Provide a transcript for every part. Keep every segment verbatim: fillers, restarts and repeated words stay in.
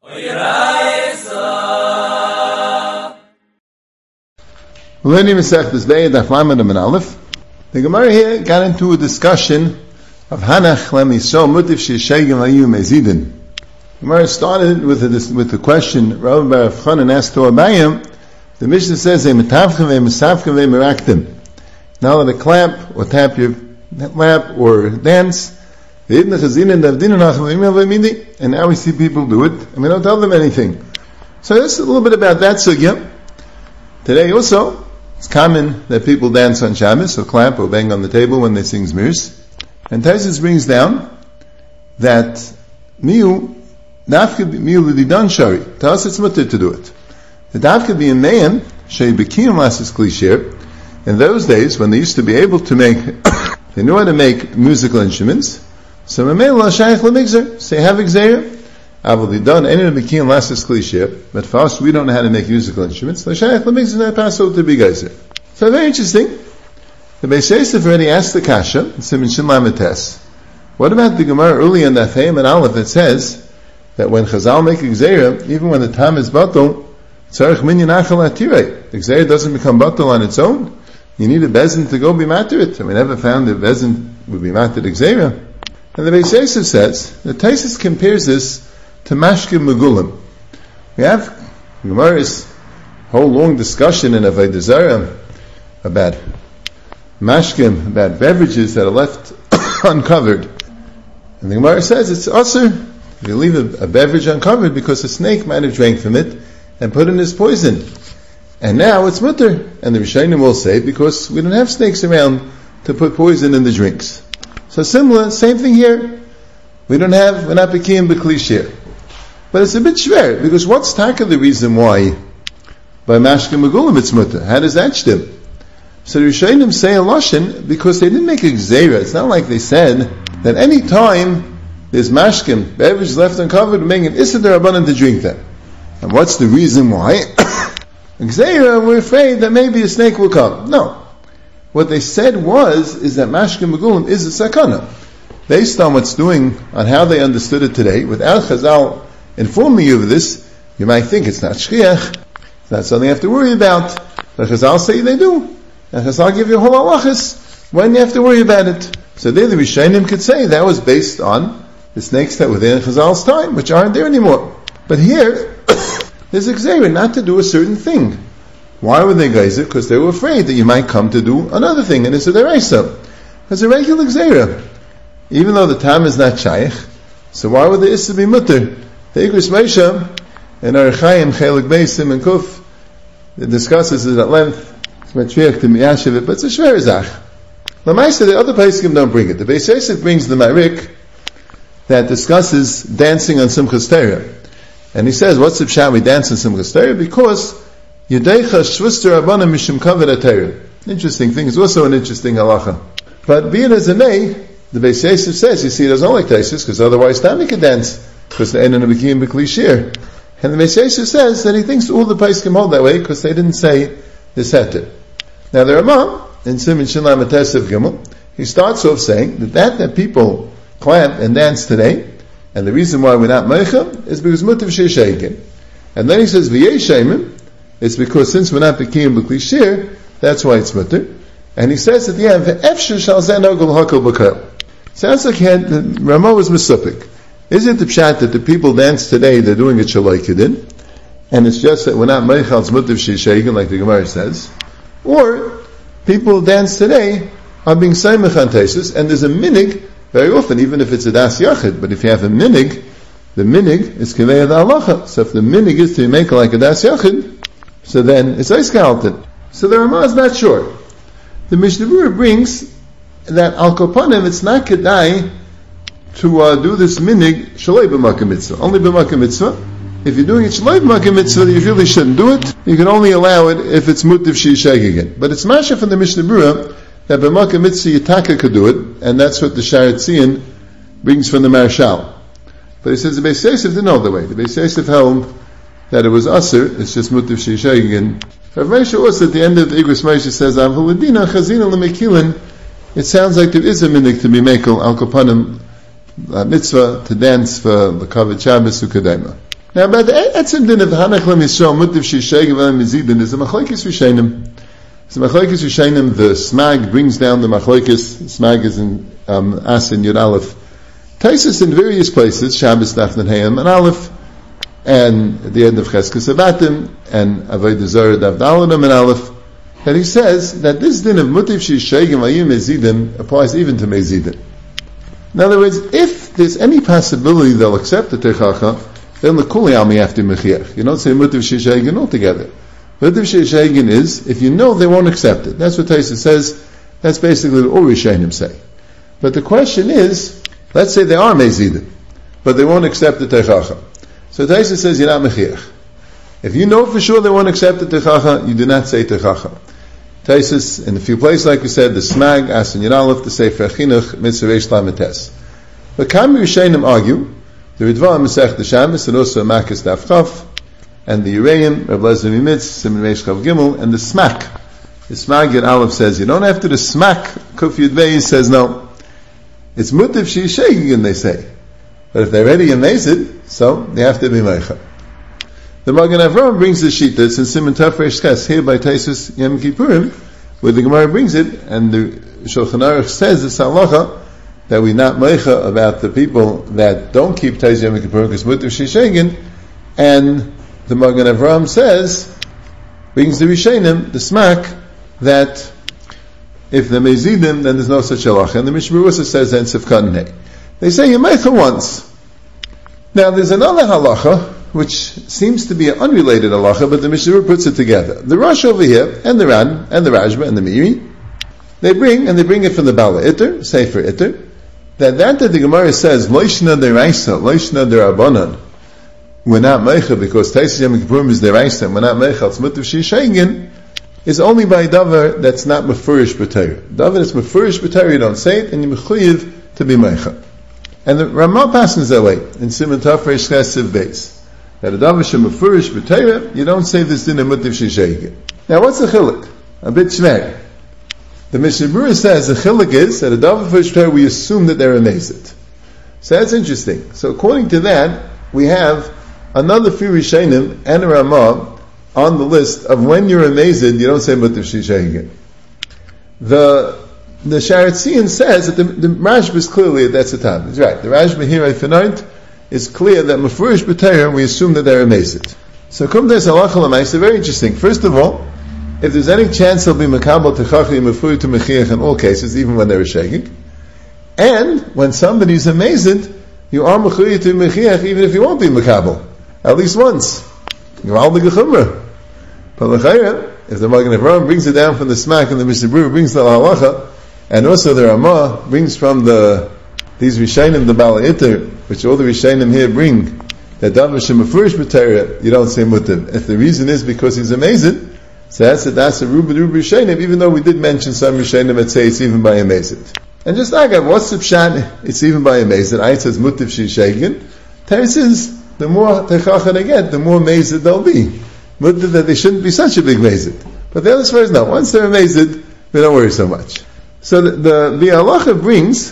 Learning Masechtas Be'ed Daf Lamed Amud Aleph. The Gemara here got into a discussion of Hanach Lem Yisrael Mutif Sheishegim Layu Mezidin. The Gemara started with the, with the question Rabbi Bar Chanan asked to Abayim. The Mishnah says they metavchem ve mesavchem ve meraktim. Now that a clap or tap your lap or dance, and now we see people do it and we don't tell them anything. So that's a little bit about that sugya. Today also, it's common that people dance on Shabbos, or clap or bang on the table when they sing Zmirs. And Taisus brings down that miu, nafka miu l'didan shari. To us it's mutter to do it. The dafka be a man, shei b'kiyum lasis klishir. In those days, when they used to be able to make, they knew how to make musical instruments, so a man la shaykh l'migzer, say have exer. Avol didan enu b'kiyum lasis klishir. But for us, we don't know how to make musical instruments. La shaykh l'migzer not possible to be geyser. So very interesting. The Beis Yosef already asked the kasha, in Siman Shin Lamed Tes. What about the Gemara early in that Feim and Aleph that says that when Chazal make Gzeira, even when the time is batal, tzarich minyan achal atirei. The Gzeira doesn't become batal on its own. You need a bezin to go be matir it. And we never found that bezin would be matir Gzeira. And the Beis Yosef says, the Taisus compares this to mashkim megulim. We have Gemara's whole long discussion in Avodah Zarah about mashkim, about beverages that are left uncovered. And the Gemara says it's usher if you leave a, a beverage uncovered because a snake might have drank from it and put in his poison. And now it's mutter. And the Rishonim will say because we don't have snakes around to put poison in the drinks. So similar, same thing here. We don't have, we're not b'kiyum b'klishir. But it's a bit schwer, because what's taka the reason why by mashkim megulim it's mutter? How does that stem? So the Rishonim say a lashon because they didn't make a gzeira. It's not like they said that any time there's mashkim, beverage left uncovered, making an issa d'Rabbanan to drink them. And what's the reason why? Gzeira, we're afraid that maybe a snake will come. No. What they said was, is that mashkim megulim is a sakana. Based on what's doing, on how they understood it today, without Chazal informing you of this, you might think it's not shchiach, it's not something you have to worry about. But Chazal say they do. And Chazal give you a whole halachas when you have to worry about it. So there the Rishonim could say that was based on the snakes that were there in Chazal's time, which aren't there anymore. But here, there's a gzeira not to do a certain thing. Why were they geyser? Because they were afraid that you might come to do another thing, and it's a deraisa. It's a regular gzeira. Even though the time is not shaykh, so why would the issa be mutter? The Igros Moshe in Orach Chaim Chelik Beis Siman Kuf, it discusses it at length. It's matriach to miyashiv it, but it's a shver zach. Lamaisa, the other poskim don't bring it. The Beis Yosef brings the Marik that discusses dancing on Simchas Torah, and he says, "What's the pshat we dance on Simchas Torah? Because Yedeicha Shvuster Rabbanim Mishum Kavod Torah." Interesting thing. It's also an interesting halacha. But be it as it may, the Beis Yosef says, you see, it doesn't like Taisus, because otherwise Tami could dance, because the Einon B'kiyum B'klishir. And the Beis Yosef says that he thinks all the poskim hold that way, because they didn't say this heter. Now the Ramah, in Siman Shin Lamed Tes of Gimel, he starts off saying that that, that people clap and dance today, and the reason why we're not meicha, is because mutav sheishaykin. And then he says, v'yeshayim, it's because since we're not b'kiyum b'klishir, that's why it's mutar. And he says at the end, v'efshir shal zeh nogel hakol b'kol. Sounds like he had, the Ramah was misupik. Is it the pshat that the people dance today, they're doing it shalai kedin, and it's just that we're not meichal mutav sheishaykin, like the Gemara says? Or people dance today are being saimach on Taisus, and there's a minig very often, even if it's a das yachid. But if you have a minig, the minig is kivei the halacha. So if the minig is to make like a das yachid, so then it's eiskalted. So the Ramah is not sure. The Mishnah Berurah brings that al kopanim it's not kedai to uh, do this minig shalei b'makom mitzvah, only b'makom mitzvah. If you're doing it shalei b'makom mitzvah, you really shouldn't do it. You can only allow it if it's mutav sheishayk again. But it's masha from the Mishnah Berurah that b'makom mitzvah yitaka could do it, and that's what the Sharet Tzion brings from the Marshal. But he says the Beis Yosef didn't hold the way. The Beis Yosef held that it was usher, it's just mutav sheishayk again. Rav Moshe also at the end of the Igros Moshe says, Avhuladina chazina l'mekilin. It sounds like there is a minig to be mekel al kopanim uh, mitzvah to dance for the kavod Shabbos ukadema. Now, about the etzem din of Hanach Lam Yisrael, Mutiv Shishayim V'Lam Yizidin, is a Machlokes Rishonim. It's a Machlokes Rishonim. The Smag brings down the Machlokes. Smag is in um, As and Yud Aleph. Taisus in various places, Shabbos, Dafnan Hayam, and Aleph, and at the end of Cheskes Abatim, and Avodah Zarah, Dav Daladim, and Aleph, that he says that this din of Mutiv Shishayim V'Lam Yizidin applies even to Mezidin. In other words, if there's any possibility they'll accept the Techacha, then the Kuli Almi after Mechiach. You don't say Mutiv Shishayim altogether. Mutiv Shishayim is, if you know they won't accept it. That's what Taisa says. That's basically what all Rishonim say. But the question is, let's say they are Mezidin, but they won't accept the Techacha. So Taisa says, you're not Mechiach. If you know for sure they won't accept the Techacha, you do not say Techacha. Taisa, in a few places, like we said, the Smag, As and Yud Aleph, the Sefer Chinuch, Mitzvah Reish Lametes. But Kami Rishonim argue, the Ritva Masech the Shabbos, and also Makas Daf Chaf, and the Uraim, Reb Lezer Mimitz, Siman Reish Chav Gimel, and the Smak. The Smak Yud Aleph says, you don't have to the Smak, Kuf Yud Beis says no. It's Mutiv Shishayim, they say. But if they're already amazed, so they have to be Meicha. The Magen Avraham brings the Shita, it's in Siman Taf Reish Ches, here by Taisus Yom Kippurim, where the Gemara brings it, and the Shulchan Aruch says it's halacha, that we not meicha about the people that don't keep Taisus Yom Kippur because Mutiv Shishayim, and the Magen Avraham says, brings the Rishonim, the Smak, that if they're Mezidim, then there's no such halacha. And the Mishnah Berurah says that in Sifkan Hey. They say you meicha once. Now there's another halacha, which seems to be an unrelated halacha, but the Mishnah Berurah puts it together. The Rosh over here, and the Ran, and the Rashba, and the Meiri, they bring, and they bring it from the Bala Itter, Sefer Itter, that that that the Gemara says, Loishna deraisa, Loishna derabanan, we're not meicha because Taisus Yom Kippurim is deraisa, we're not meicha, it's Mutiv Shishayim, is only by davar that's not mefurish b'Torah. Davar that's mefurish b'Torah, you don't say it, and you're mechuyev to be meicha. And the Ramah passes that way, in Siman Taf Reish Ches Siv Beis, that a davar shem mefurish b'Torah, you don't say this din of Mutiv Shishayim. Now what's the chiluk? A bit shmeg. The Mishnah Berurah says the chiluk is that a davar for Torah we assume that they're amazed. So that's interesting. So according to that, we have another few Rishonim and a Ramah on the list of when you're amazed, you don't say Mutiv Shishayim. The the Sharatzian says that the, the Rashba is clearly that's the time. He's right. The Rashba here at Fenart is clear that Mefurish B'Torah we assume that they're amazed. So Kum Des Halacha L'Maisa, very interesting. First of all, if there's any chance they'll be Makabal Techachi Mefuri to Mechiach in all cases, even when they're shaking. And when somebody's amazed, you are Mefuri to Mechiach even if you won't be Makabal. At least once. You're all the Gechumrah. But L'chayra, if the Magen Avraham brings it down from the Smak and the Mishnah Berurah brings the Halacha, and also the Ramah brings from the these Rishonim, the Bala Itter, which all the Rishonim here bring, that Davar Shem Mefurish B'Torah, you don't say Mutiv. If the reason is because he's amazed, so that's a that's a Ruba Ruba Rishonim, even though we did mention some Rishonim that say it's even by amazed. And just like what's the pshat? It's even by amazed. I says Mutiv Shishayim. Teretz is the more Techacha they get, the more amazed they'll be. Mutiv that they shouldn't be such a big amazed. But the other side is no. Once they're amazed, we don't worry so much. So the the, the halacha brings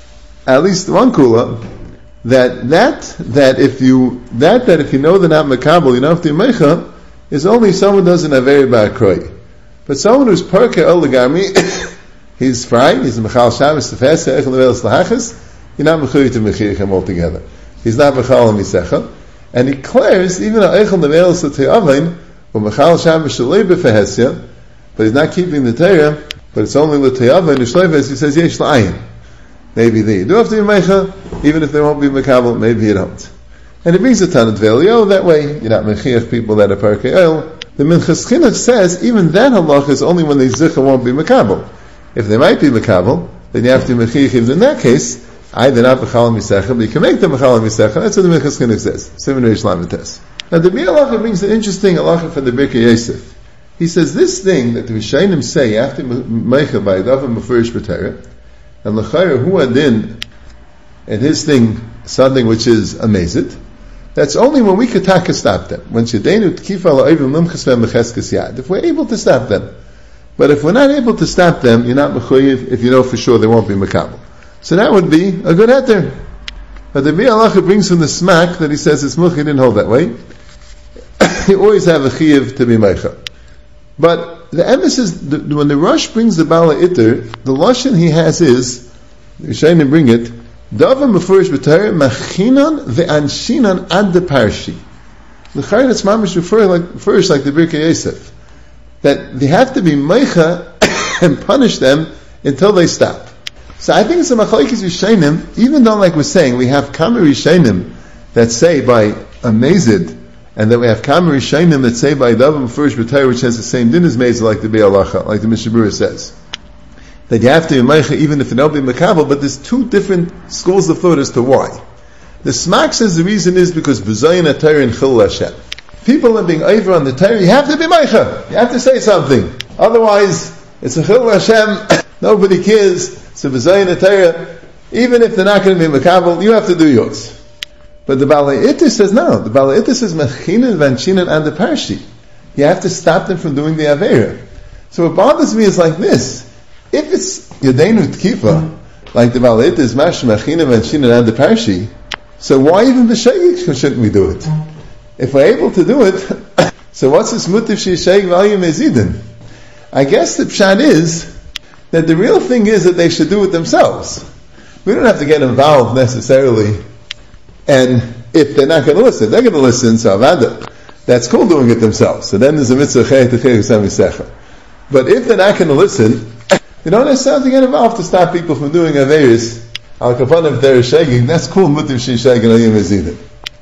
at least one kula that that that if you that that if you know they're not makabel, you don't have to mecha, is only someone doesn't have very bad kroy. But someone who's parka el legami, he's fry, he's a mechal shabbos tefesa echel levelas lahachas, you're not mechuyit to mechir him altogether. He's not mechal misecha, and he declares even a echel levelas te'avain or mechal shabbos shalei befehesya, but he's not keeping the Torah, but it's only l'te'avain u'shleves. He says yesh la'ayin. Maybe they do have to be mecha, even if they won't be mekabel, maybe you don't. And it brings a ton of dvelio that way. You're not mechiach people that are parkei oil. The Minchas Chinuch says even that halach is only when the zicha won't be mekabel. If they might be mekabel, then you have to mechiach. Even in that case, either not mechal misecha, but you can make them mechal misecha. That's what the Minchas Chinuch says. Seven Reish Lametes. Now the Bir halacha brings an interesting halacha from the Birkei Yosef. He says this thing that the Rishonim say after mecha by davar mefurish b'Torah, and l'chayr hu adin, and his thing something which is amazed. That's only when we could taka stop them. When shedenu tkifa la'ivim limchas v'mecheskes yad. If we're able to stop them, but if we're not able to stop them, you're not mechuyev if you know for sure they won't be mekabel. So that would be a good heter. But the Biur Halacha brings from the smack that he says it's much, he didn't hold that way. You always have a chiyuv to be meicha. But the emphasis, the, when the Rosh brings the Bala Itter, the lashon he has is, the Rishonim bring it, Davam b'furish b'Torah machinan ve'anshinan ad de parshi. The Chayyim that's mamish refer like first like the Birkei Yosef, that they have to be meicha and punish them until they stop. So I think it's a machlokes Rishonim, even though, like we're saying, we have Kama Rishonim that say by a Mezid, and then we have Kama Rishonim that say by Davam First B'Torah, which has the same din as Mezid, like the Biur Halacha, like the Mishnah Berurah says. That you have to be meicha even if you don't be makabel, but there's two different schools of thought as to why. The Smak says the reason is because B'zayin HaTorah and Chilul Hashem. People are being over on the Torah, you have to be meicha, you have to say something. Otherwise, it's a Chilul Hashem, nobody cares. So B'zayin HaTorah, even if they're not going to be makabel, you have to do yours. But the Balei Itter says no. The Balei Itter says Mechinan Vanshinan and the Parshi. You have to stop them from doing the Aveira. So what bothers me is like this. If it's Yadenu Tkifa, like the Balei Itter is Mash Mechinan Vanshinan and the Parshi, so why even B'Shegig shouldn't we do it? If we're able to do it, so what's this Mutiv Shisheg Valyim Ezidin? I guess the Pshat is that the real thing is that they should do it themselves. We don't have to get involved necessarily. And if they're not going to listen, they're going to listen, so avada. That's cool doing it themselves. So then there's a mitzvah chayet to chayet samisecha. But if they're not going to listen, you don't necessarily have to get involved to stop people from doing averis. Al kapan if they're shaking, that's cool. Mutiv shishag and ayim ezidin.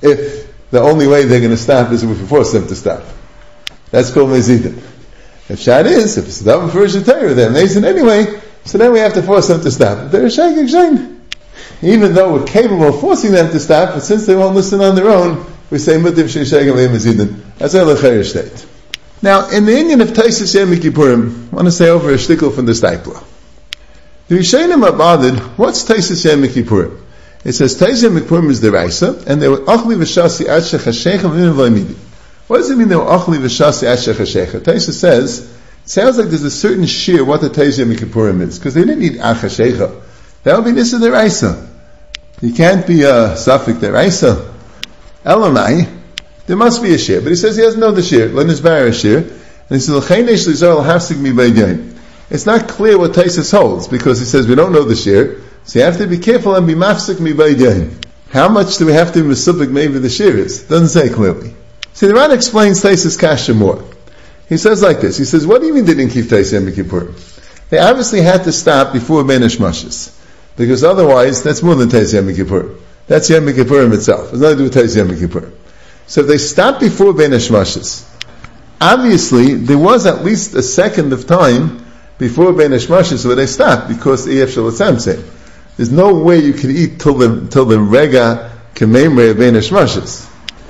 If the only way they're going to stop is if we force them to stop, that's cool mezidin. If shad is, if it's daven for a Torah, they're amazing anyway. So then we have to force them to stop. If they're shaking, shaking. Even though we're capable of forcing them to stop, but since they won't listen on their own, we say mutiv shishag and ayim ezidin. That's how the Chayyim state. Now, in the Indian of Taisus Yom Kippurim, I want to say over a shtickle from the Steipler. The Rishonim are bothered, what's Taisus Yom Kippurim? It says Taisus Yom Kippurim is the Raisa, and they were Achli v'shasi ad shechashecha v'min v'amidi. What does it mean they were Achli v'shasi ad shechashecha? Taisus says, it sounds like there's a certain shear what the Taisus Yom Kippurim is, because they didn't eat achashecha. That would be Nisa the Raisa. You can't be a Safik the Raisa. Elamai, there must be a shear, but he says he doesn't know the shear. Lenis bar a shear, and he says l'cheinesh lizar l'hafsik mi b'yayim. It's not clear what Taisus holds because he says we don't know the shear, so you have to be careful and be mafsik mi b'yayim. How much do we have to be mesupik maybe the shear is? Doesn't say clearly. See, the Ran explains Taisus kasha more. He says like this. He says, what do you mean they didn't keep Taisus Yom Kippurim? They obviously had to stop before Ben Ishmashis. Because otherwise, that's more than Taisus Yom Kippurim. That's Yom Kippurim itself. It's nothing to do with Taisus Yom Kippurim. So if they stopped before Ben Ishmashis, obviously there was at least a second of time before Ben Ishmashis where they stopped because the Ef Shalatzamse. There's no way you can eat till the till the Rega Kememre of Ben Ishmashis.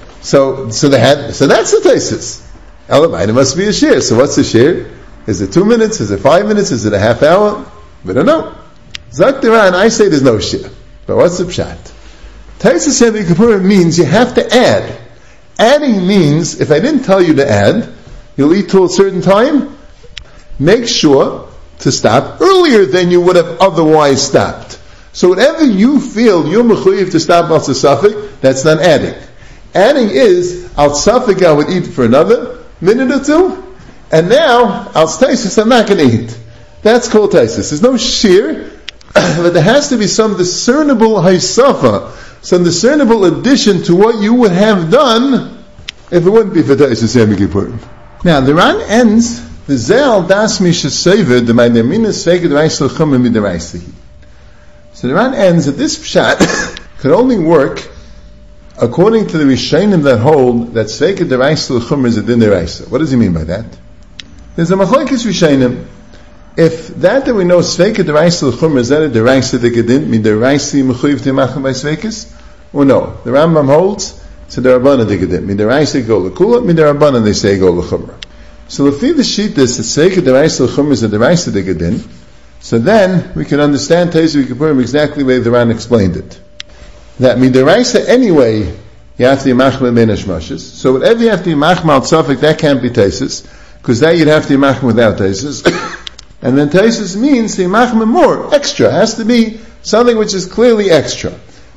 So so they had so that's the Taisus. Elamai, there must be a share. So what's the share? Is it two minutes? Is it five minutes? Is it a half hour? We don't know. Zaktiran, I say there's no share. But what's the pshat? Taisus Yom Kippurim means you have to add. Adding means, if I didn't tell you to add, you'll eat till a certain time, make sure to stop earlier than you would have otherwise stopped. So whatever you feel you're mechuyev to stop al tzafik, that's not adding. Adding is, al tzafik I would eat for another minute or two, and now, al taisus I'm not going to eat. That's called taisus. There's no shear, but there has to be some discernible haisafa, some discernible addition to what you would have done if it wouldn't be for Taisus Yom Kippurim. Now, the Ran ends, the Ze'al das mi shesayved, the ma'neminas feged reis l'chum mid'reisihi. So the Ran ends that this pshat could only work according to the Rishonim that hold that Sveiked Deraisa L'chumr is a din deraisa. What does he mean by that? There's a machlokes Rishonim. If that that we know Sveiked Deraisa L'chumr is that a deraisa the gedin min deraisi mechuyev timachem by Sveikes, or no? The Rambam holds it's a derabana the gedin min deraisa go l'kula min derabana they say go l'chumra. So if the sheet is that Sveiked Deraisa L'chumr is a deraisa the gedin, so then we can understand Taisus Kippurim exactly the way the Ran explained it. That midaraisa anyway, you have to yimachma ben hashmashis. So whatever you have to yimachma al tzafik, that can't be taisus, because that you'd have to yimachma without taisus. And then taisus means to yimachma more, extra. It has to be something which is clearly extra.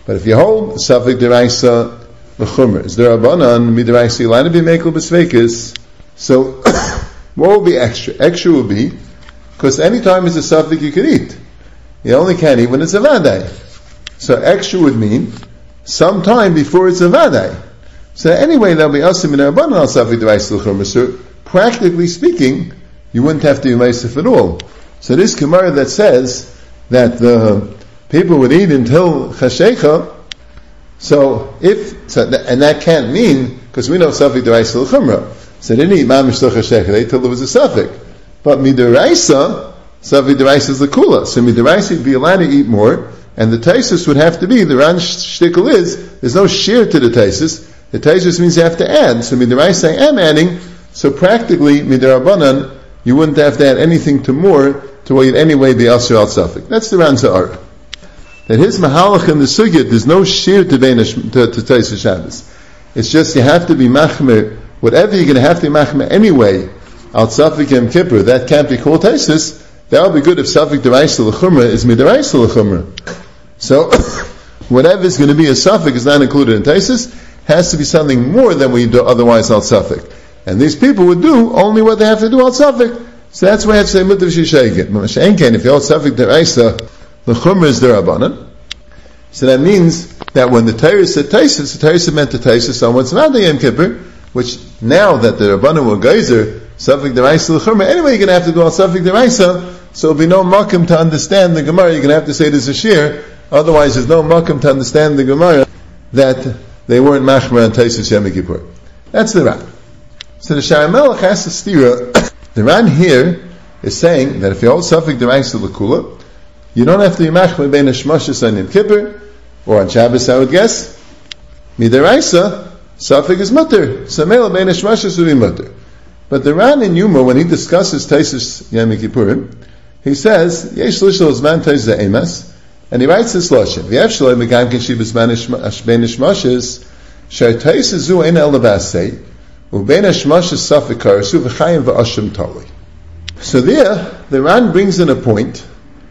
But if you hold Safek Deraisa L'chumra, is there Rabbanan Mideraisa Yilana B'Mekel B'Sveikis? So, what will be extra? Extra will be, because any time it's a Safek you can eat. You only can't eat when it's a Vadai. So extra would mean sometime before it's a Vadai. So anyway, there'll be Asim in Rabbanan al Safek Deraisa L'chumra. So practically speaking, you wouldn't have to be Meisif at all. So this Gemara that says that the people would eat until Chashecha, so if, so th- and that can't mean, because we know Safek Deraisa L'chumra, so they didn't eat Mamish till Chashecha, they till there was a Safek. But Mideraisa, Safek Deraisa is the Kula, so Mideraisa would be allowed to eat more, and the Taisus would have to be, the Ran Shtickle is, there's no shear to the Taisus, the Taisus means you have to add, so Mideraisa I am adding, so practically, Miderabanan, you wouldn't have to add anything to more, to what you'd anyway be Asher al Safek. That's the Ran Za'ara. That his Mahalach in the Sugya, there's no sheer to Beinish, to, to Taisa Shabbos. It's just you have to be Machmer, whatever you're going to have to be Machmer anyway, al Safek Yom Kippur, that can't be called Taisus. That would be good if Safek Deraisa L'chumra is Mideraisa L'chumra. So, whatever is going to be a Safek is not included in Taisus, has to be something more than we do otherwise al Safek. And these people would do only what they have to do al Safek. So that's why I have to say Mutav Shishayget. Mashenken, if you hold Safek Deraisa, the Chumra is Derabanan. So that means that when the Torah said Taisus, the Torah meant the Taisus on what's not the Yom Kippur, which now that the Rabbanan were geyser, Safek Deraisa L'chumra, anyway you're going to have to do al Safek Deraisa, so there'll be no makom to understand the Gemara, you're going to have to say there's a shear, otherwise there's no makom to understand the Gemara, that they weren't Machmer and Taisus Yom Kippur. That's the Ran. So the Sha'ar Melech has to steer. The Ran here is saying that if you hold Safek Deraisa L'kula, you don't have to be Machmer bein Hashmashas on Yom Kippur, or on Shabbos I would guess. Mideraisa, Safek is mutter. So Mela bein Hashmashas would be mutter. But the Ran in Yuma, when he discusses Taisus Yom Kippurim, he says, Yesh Lishol Zman Taisus Emas, and he writes this Lashon, V'yev Shaloi Megam Kishib Zman bein Hashmashas, Shar Taisus Zu Ein El Labasei, Ubein Hashmashas Safek Karasu V'chayim V'ashim Tali. So there, the Ran brings in a point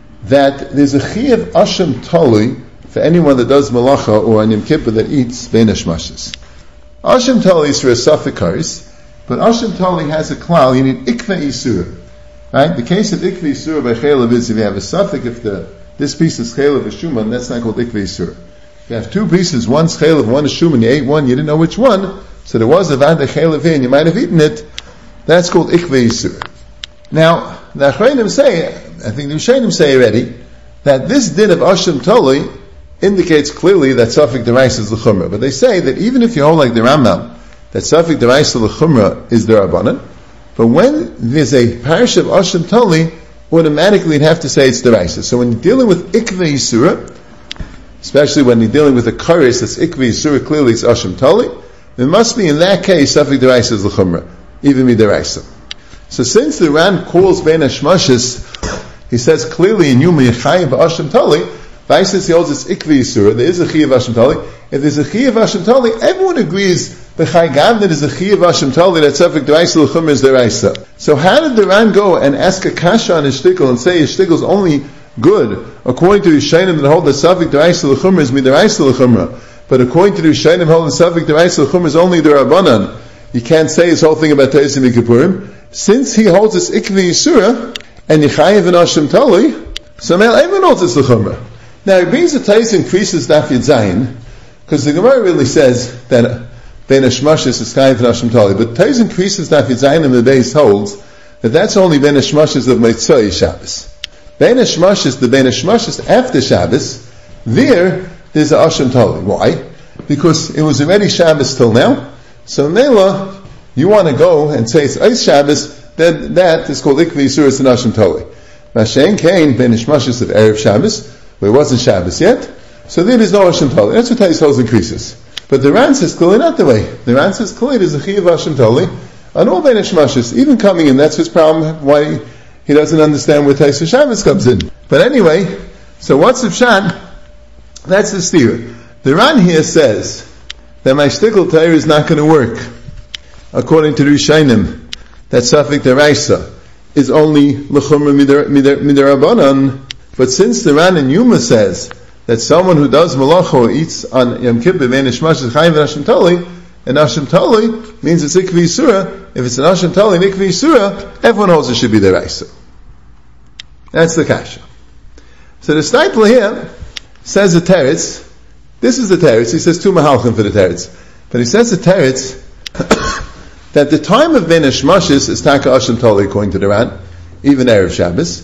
that there's a Chiyav Ashim Tali for anyone that does Malacha or on Yom Kippur that eats Bein Hashmashas. Ashim Tali is for a Safek Karis, but Ashim Tali has a klal, you need Ikve Isura. Right? The case of Ikve Isura by Chaylev is if you have a Safek, if the, this piece is Chaylev or Shuman, that's not called Ikve Isura. If you have two pieces, one's Chaylev, one is Shuman, you ate one, you didn't know which one, so there was a Vada Chaylev in, you might have eaten it, that's called Ikve Isura. Now, the Achreinim say, I think the Rishonim say already, that this din of Ashim Tali indicates clearly that Safek Deraisa is L'chumra. But they say that even if you hold like the Rambam, that Safek Deraisa L'chumra is the Rabbanan, but when there's a parish of Ashim Tali, automatically you'd have to say it's Deraisa. So when you're dealing with Ikve Yisura, especially when you're dealing with a Karis that's Ikve Yisura, clearly it's Ashim Tali, it must be in that case Safek Deraisa is L'chumra, even Mideraisa. So since the Ran calls Bein Hashmashas, he says clearly in Yuma Yechayim B'Ashim Tali, Vaisis he holds it's Ikvi Yisura, there is a Chiyav Ashim Tali. If there's a Chiyav Ashim Tali, everyone agrees B'Chai Gavna is a Chiyav Ashim Tali that Safek Deraisa L'chumra is Deraisa. So how did the Ran go and ask a kasha on his shtickle and say his shtickle is only good according to the Shainim that hold that Safek Deraisa L'chumra is Mideraisa L'chumra, but according to the Shainim hold that Safek Deraisa L'chumra is only the Rabbanan? You can't say his whole thing about Taisus Yom Kippurim. Since he holds this Ikvi Yisura, and Yechayev and Ashim Tali, so Mel everyone holds this L'chumra. Now it brings the Taisus increases Daf Yud Zayin, because the Gemara really says that Bein Hashmashas is Chayev and Ashim Tali, but Taisus increases Daf Yud Zayin and the base holds that that's only Bein Hashmashas of Meitzai Shabbos. Bein Hashmashas, the Bein Hashmashas after Shabbos, there, there's a Ashim Tali. Why? Because it was already Shabbos till now, so Mela, you want to go and say it's Eis Shabbos, then that is called Ikvi Yisuras and Ashim Tali. Mashen Kain, Bein Hashmashas of Erev Shabbos, where it wasn't Shabbos yet, so there is no Ashim Tali. That's what Taisus holds increases. But the Ran says clearly not the way. The Ran says clearly there's a Chiyav Ashim Tali on all Bein Hashmashas, even coming in. That's his problem, why he doesn't understand where Taisus Shabbos comes in. But anyway, so what's the Pshat? That's the steer. The Ran here says that my shtickle Torah is not going to work. According to the Rishonim, that Safek Deraisa is only L'chumra Miderabanan, but since the Ran in Yuma says that someone who does malacha eats on Yom Kippur vein Nishmash is chayiv Hashem Tali, and Hashem Tali means it's ikvi yisura. If it's an Hashem Tali and ikvi yisura, everyone holds it should be deraisa. That's the kasha. So the Steipler here says the teretz. This is the teretz. He says two mahalchim for the teretz, but he says the teretz that the time of vein Nishmashis is taka Hashem Tali according to the Ran, even erev Shabbos.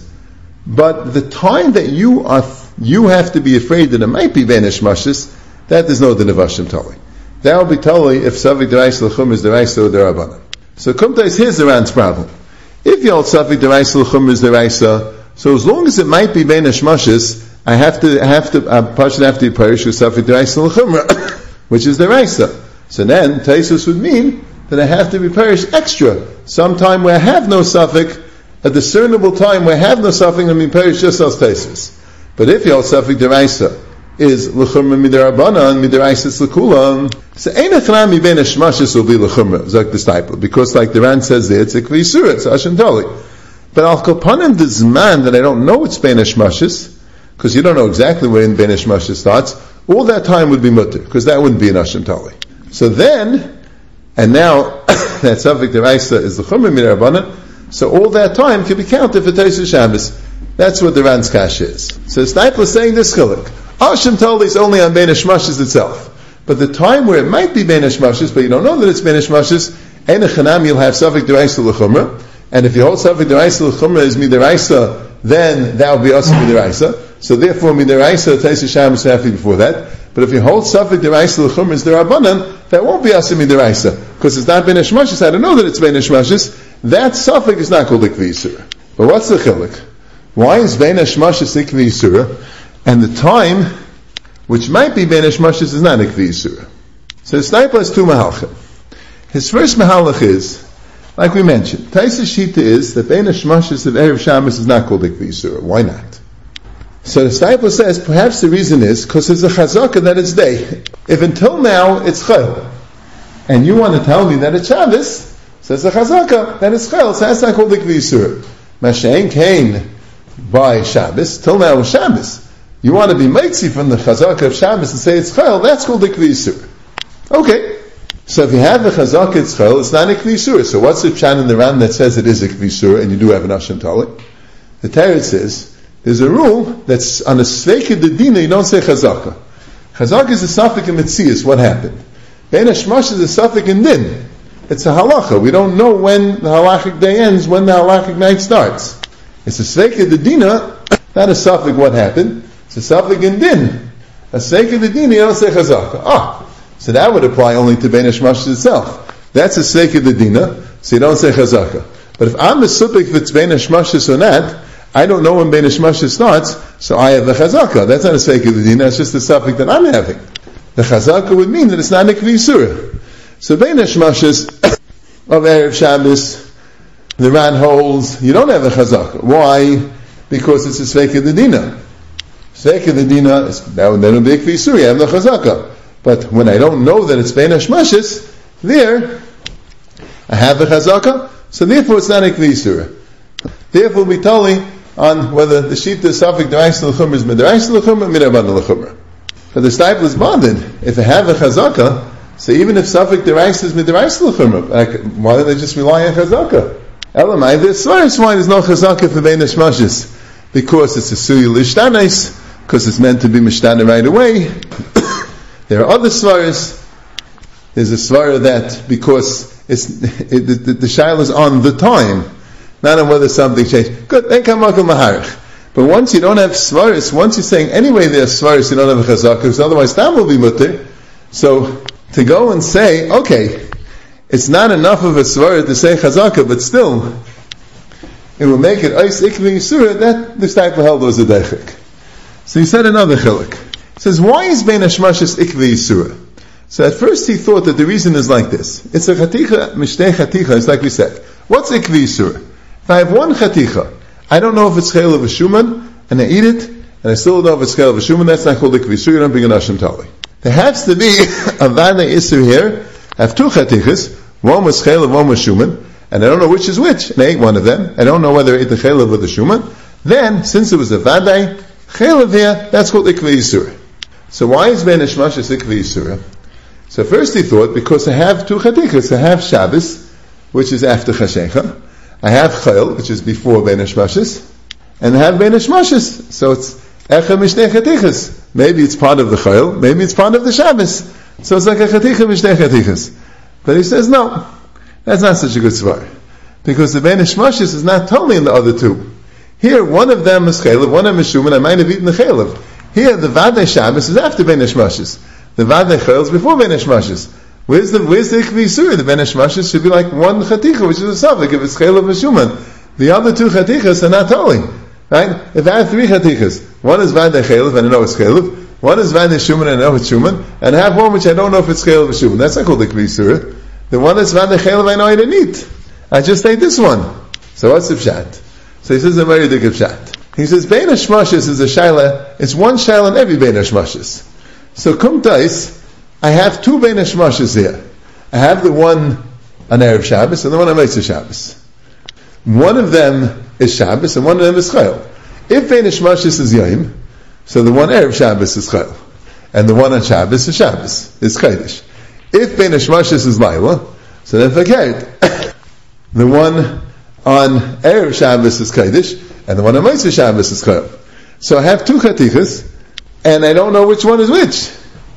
But the time that you are, you have to be afraid that it might be vein Nishmashis, that there's no din of Hashem Tali. That will be totally if Safik D'Oraisa L'Chumra is D'Oraisa or D'Rabbanan. So Kumtais, here's the Ran's problem. If you hold Safik D'Oraisa L'Chumra is D'Oraisa, so as long as it might be vein Nishmashis, I have to, I have to, I should have to be parish with Safik D'Oraisa L'Chumra, which is D'Oraisa. So then, Taisus would mean that I have to be parish extra. Sometime where I have no Safik, a discernible time where I have no Safik, and be parish just as Taisus. But if you hold Safik D'Oraisa, is l'chumra midarabanan midaraisis l'kulam. So ein echnam mi ben hashmashis will be l'chumra, zok the Steipler, because like the Ran says there, it's a kvi yisura, it's Hashem Tali. But al kopanim the zman that I don't know it's ben hashmashis, because you don't know exactly when ben hashmashis starts, all that time would be mutter, because that wouldn't be an Hashem Tali. So then, and now that subject of Isa is l'chumra midarabanan, so all that time can be counted for Tosefos Shabbos. That's what the Ran's kash is. So the Steipler is saying this chiluk. Hashem Tali is only on Bein Hashmashis itself. But the time where it might be Bein Hashmashis, but you don't know that it's Bein Hashmashis, Ein Echanam, you'll have Safik D'Oraisa L'Chumra. And if you hold Safik D'Oraisa L'Chumra is Midaraisa, then that will be also Midaraisa. So therefore, Midaraisa, Tosefos Shabbos have to be before that. But if you hold Safik D'Oraisa L'Chumra is D'Rabbanan, that won't be also Midaraisa. Because it's not Bein Hashmashis, I don't know that it's Bein Hashmashis. That Safik is not called Ikvi Yisura. But what's the chiluk? Why is Bein Hashmashis Ikvi Yisura? And the time, which might be Ben Hashmashis, is not Ikvi Yisura. So the Steipler has two mahalchim. His first mahalach is, like we mentioned, Taisus Shita is that Ben Hashmashis of erev Shabbos is not called Ikvi Yisura. Why not? So the Steipler says, perhaps the reason is because there's a chazaka that it's day. If until now it's chayil, and you want to tell me that it's Shabbos, says the chazaka, then it's chayil, so that's not called Ikvi Yisura. Mashain Kain by Shabbos, till now it's Shabbos. You want to be mitzi from the chazaka of Shabbos and say it's chayil, that's called ikvi yisura. Okay. So if you have the chazaka it's chayil, it's not ikvi yisura. So what's the pshat in the Ran that says it is ikvi yisura and you do have an Hashem Tali? The Teretz says, there's a rule that's on a sveika dedina, you don't say chazaka. Chazaka is a suffix in mitzias, what happened? Bein hashmash is a suffix in din. It's a halacha. We don't know when the halachic day ends, when the halachic night starts. It's a sveika dedina, not a suffix what happened. It's a suffix in din. A seik of the din, you don't say chazaka. Ah, so that would apply only to Bein Hashmashis itself. That's a seik of the dina, so you don't say chazaka. But if I'm a supik if it's Bein Hashmashis or not, I don't know when Bein Hashmashis starts, so I have the chazaka. That's not a seik of the dina, that's just a suffix that I'm having. The chazaka would mean that it's not ikvi yisura. So Bein Hashmashis of erev Shabbos, the Ran holds, you don't have a chazaka. Why? Because it's a seik of the dina. Seik of the dina is now and then it'll be ikvi yisura. I have the chazaka. But when I don't know that it's Bein Hashmashis, there I have the chazaka, so therefore it's not ikvi yisura. Therefore we tali on whether the shita is Safik D'Oraisa L'Chumra is Midaraisa L'Chumra, Midarabanan L'Chumra. But the Steipler is bonded. If I have a chazaka, so even if Safik D'Oraisa is Midaraisa L'Chumra, like, why don't they just rely on chazaka? Elamai, there's various why there's no chazaka for Bein Hashmashis. Because it's a suya l'ishtanis, because it's meant to be mishtana right away. There are other svaras. There's a svara that because it's it, the, the, the shaila is on the time, not on whether something changed. Good, then come maharich. But once you don't have svaras, once you're saying anyway there's svaras, you don't have a chazaka, because otherwise that will be mutter. So to go and say, okay, it's not enough of a svara to say chazaka, but still it will make it ois ikvi yisura, that the Steipler held was a deichik. So he said another chiluk. He says, why is Bein Hashmashis ikvi yisura? So at first he thought that the reason is like this. It's a chaticha, mishtei chaticha, it's like we said. What's ikvi yisura? If I have one chaticha, I don't know if it's chayil of a shuman, and I eat it, and I still don't know if it's chayil of a shuman, that's not called ikvi yisura, you don't bring an Hashem Tali. There has to be a vana isur here, I have two chatichas, one was chayil of one was shuman, and I don't know which is which, and I ate one of them, I don't know whether I ate the chaylev or the shuman, then, since it was a vaday, Chaylev here, that's called Ikva Yisura. So why is Ben Ishmashis Ikva Yisura? So first he thought, because I have two Chatikas, I have Shabbos, which is after Chashecha, I have Chayil, which is before Ben Ishmashis, and I have Ben Ishmashis, so it's Echa Mishnei Chatikas. Maybe it's part of the Chayil, maybe it's part of the Shabbos. So it's like a Chatika Mishnei Chatikas. But he says, no, that's not such a good svar. Because the Ben Ishmashis is not totally in the other two. Here, one of them is Chaylev, one of them is Shuman, I might have eaten the Chaylev. Here, the Vadei Shabbos is after Ben Ishmashis. The Vadei Chayil is before Ben Ishmashis. Where's the, where's the Ikvi Yisura? The Ben Ishmashis should be like one Chatika, which is a Safek, if it's Chaylev and Shuman. The other two Chatikas are not totally. Right? If I have three Chatikas, one is Vadei Chaylev, and I know it's Chaylev, one is Vadei Shuman, and I know it's Shuman, and I have one which I don't know if it's Chaylev or Shuman. That's not called Ikvi Yisura. The one that's Vadei Chaylev, I know I didn't eat. I just ate this one. So what's the pshat? So he says a very big pshat. He says Bein Hashmashis is a shaila. It's one shaila in every Bein Hashmashis. So kumtais, I have two Bein Hashmashis here. I have the one on Erev Shabbos and the one on Motzei Shabbos. One of them is Shabbos and one of them is Chayil. If Bein Hashmashis is Yom, so the one Erev Shabbos is Chayil, and the one on Shabbos is Shabbos, is Chaydish. If Bein Hashmashis is Laila, so then forget the one on Erev Shabbos is Kaddish, and the one on Motzei Shabbos is Chayil. So I have two Chatikas, and I don't know which one is which.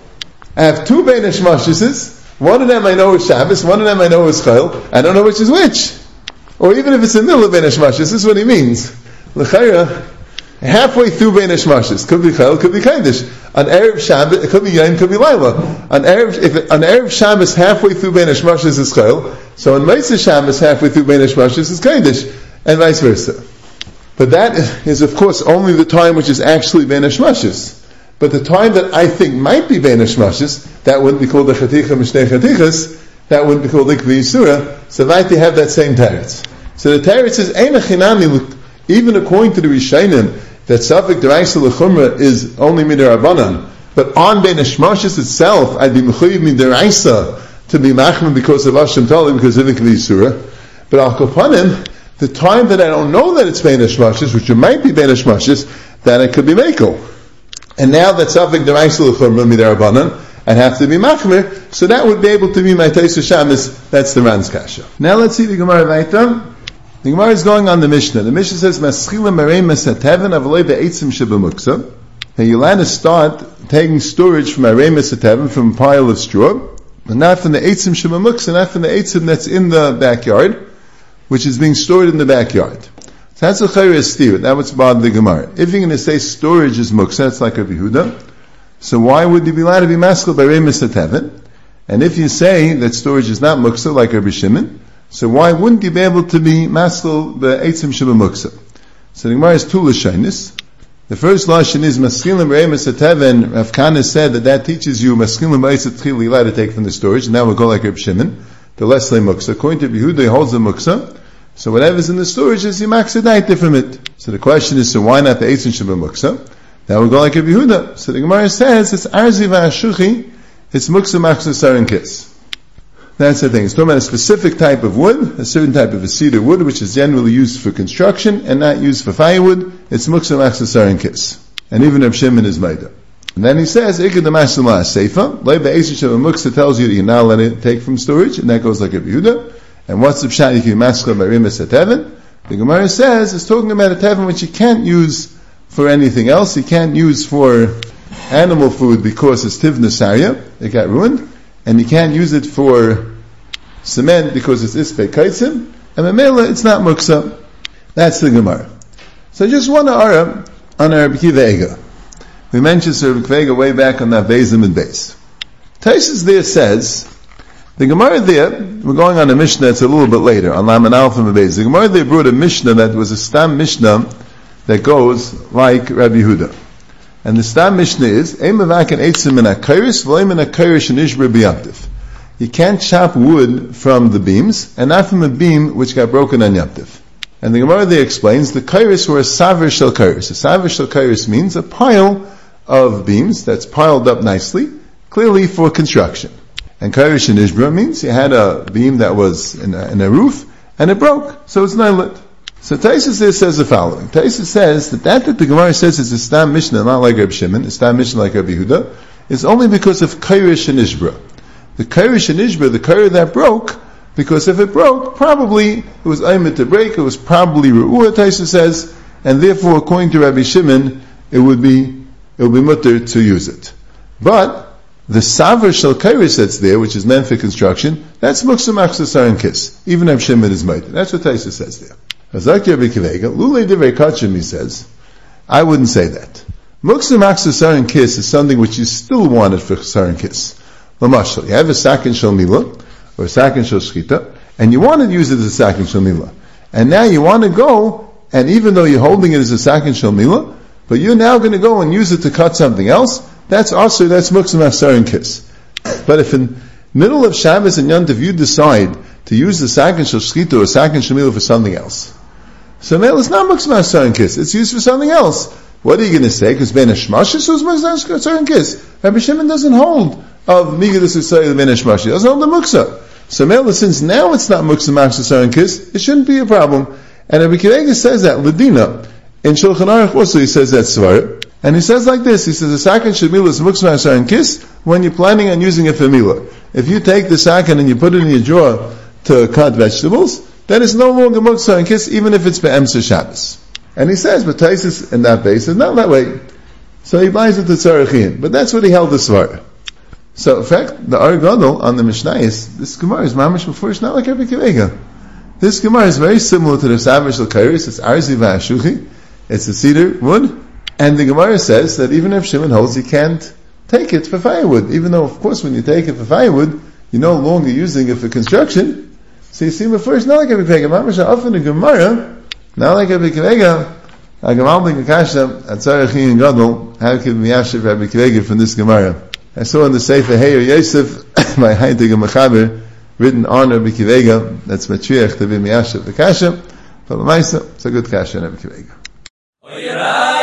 I have two Bein Hashmashises, one of them I know is Shabbos, one of them I know is Chayil, I don't know which is which. Or even if it's in the middle of Bein Hashmashis, this is what he means. L'chayra, halfway through Bein Hashmashis, could be Chayil, could be Kaddish. On Erev Shabbos, it could be Yom, could be Laila. On Erev, if it, on Erev Shabbos, halfway through Bein Hashmashis is Chayil, so on Motzei Shabbos, halfway through Bein Hashmashis is Kaddish, and vice versa. But that is, of course, only the time which is actually Bein Hashmashis. But the time that I think might be Bein Hashmashis, that wouldn't be called the Chatika Mishnei Chatikas, that wouldn't be called Ikvi Yisura, so right they have that same teretz. So the teretz is, Ein Achinami, even according to the Rishonim, that Safek D'Oraisa L'Chumra is only Mid'Rabbanan, but on Bein Hashmashis itself, I'd be Mechuyev Mid'Oraisa to be Machman because of Hashem Tolim, because of Ikvi Yisura. But Al Kopanim, the time that I don't know that it's Bein Hashmashis, which it might be Bein Hashmashis, that it could be Mekel. And now that Safek D'Oraisa L'Chumra Mid'Rabbanan, I'd have to be Machmer, so that would be able to be my Teisah Shabbos. That's the Ran's Kasha. Now let's see the Gemara Vaita. The Gemara is going on the Mishnah. The Mishnah says, Maschila Marei Mesateven Avalei Be'etzim Shebamuksa. Now you're allowed to start taking storage from Marei Mesateven, from a pile of straw, but not from the Eitzim Shebamuksa, not from the Eitzim that's in the backyard, which is being stored in the backyard. So that's a Chayre Stira. That was about the Gemara. If you're going to say storage is Muksa, that's like a Yehuda. So why would you be allowed to be Maschil by Rei Mesateven? And if you say that storage is not Muksa, like Rabbi Shimon, so why wouldn't you be able to be maskil the eitzim sheba muksa? So the Gemara has two lashonis. The first lashon is maschilim rei mesateven. Rav Kana said that that teaches you maschilim ba'etzat tchil you're allowed to take from the storage, and that will go like Reb Shimon, the less le muksa. According to Yehuda, he holds the muksa. So whatever's in the storage is yimaksadait from it. So the question is, so why not the eitzim sheba muksa? That will go like Reb Yehuda. So the Gemara says it's arzi v'ashuchi. It's muksa machzor sarin kiss. That's the thing. It's talking about a specific type of wood, a certain type of a cedar wood, which is generally used for construction and not used for firewood. It's muksa machzor sarin kiss. And even Reb Shimon is maida. And then he says, Ikad the Masala Seifa, Lei Be'ezish of a muksa tells you that you're not allowed to take from storage, and that goes like Reb Yehuda. And what's the pshat you can maskal by rimas teven? The Gemara says, it's talking about a teven which you can't use for anything else. You can't use for animal food because it's tivnasarya, it got ruined. And you can't use it for cement because it's ispei kaitzim, and memela it's not muksa. That's the Gemara. So just one ara on our Rabbi Kiva Ega. We mentioned Sir Rabbi Kiva Ega way back on that Bezim and Beis. Taisus there says, the Gemara there, we're going on a Mishnah that's a little bit later, on Laman Alpha and Beis. The Gemara there brought a Mishnah that was a Stam Mishnah that goes like Rabbi Yehuda. And the Stam Mishnah is, you can't chop wood from the beams, and not from a beam which got broken on Yom. And the Gemara there explains, the kairis were a saver shel kairis. A saver shel kairis means a pile of beams that's piled up nicely, clearly for construction. And kairis and ishbra means you had a beam that was in a, in a roof, and it broke, so it's nailit. So Taisus there says the following. Taisus says that that that the Gemara says is a Stam Mishnah, not like Reb Shimon, a Stam Mishnah like Rabbi Yehuda, is only because of Kairish and Ishbra. The Kairish and Ishbra, the Kair that broke, because if it broke, probably it was Aymet to break, it was probably Ru'ua, Taisus says, and therefore, according to Rabbi Shimon, it would be, it would be mutter to use it. But, the Savar Shel Kairish that's there, which is meant for construction, that's Muksa Machsa Saran Kiss. Even Rabbi Shimon is Maita. That's what Taisus says there. Hazak Rabbi Kivega, Lulei Divrei Kachim, he says, I wouldn't say that. Muksa Machsa Saran Kiss is something which you still wanted for Saran Kiss. Lamashal, you have a Sakin Shel Milah, or a Sakin Shel Shchita, and you want to use it as a Sakin Shel Milah. And now you want to go, and even though you're holding it as a Sakin Shel Milah, but you're now going to go and use it to cut something else, that's also, that's Muksa Machsa Saran Kiss. But if in middle of Shabbos and Yom Tov you decide to use the Sakin Shel Shchita or Sakin Shel Milah for something else, so now it's not Muksa Machsa Saran Kiss, it's used for something else. What are you going to say? Because Ben Hashmashis was Muksa Machsa Saran Kiss. Rabbi Shimon doesn't hold of Migadus Yisrael Ben Hashmashis. He doesn't hold the Muksa. So Mela, since now it's not Muksa Machsa Saran Kiss, it shouldn't be a problem. And Rabbi Kivega says that, Ladina, in Shulchan Aruch also he says that Svar. And he says like this, he says, the Sakin Shel Milah is Muksa Machsa Saran Kiss when you're planning on using it for Milah. If you take the Sakin and you put it in your drawer to cut vegetables, then it's no longer Muksa Saran Kiss, even if it's Be'emser Shabbos. And he says, but Taisus in that base is not that way. So he buys it to Tzarechim. But that's what he held the Svar. So in fact, the Ar Gadol on the Mishnayos, this Gemara is mamish before it's not like Rabbi Kivega. This Gemara is very similar to the Savar Shel Kairis. It's Arzi V'Ashuchi. It's a cedar wood. And the Gemara says that even if Shimon holds, you can't take it for firewood. Even though, of course, when you take it for firewood, you're no longer using it for construction. So you see, before it's not like Rabbi Kivega. Mamish often the Gemara, not like Rabbi Kivega, a Gamal Ben Kakasha, at Tzarechim and Gadol, how could we Yashiv Rabbi Kivega from this Gemara? I saw in the Sefer Heir Yosef, my Heintig and Mechaber, written on Rabbi Kivega, that's Matriach to be Miyashiv the Kasha, but Lamaisa, it's a good Kasha in Rabbi Kivega.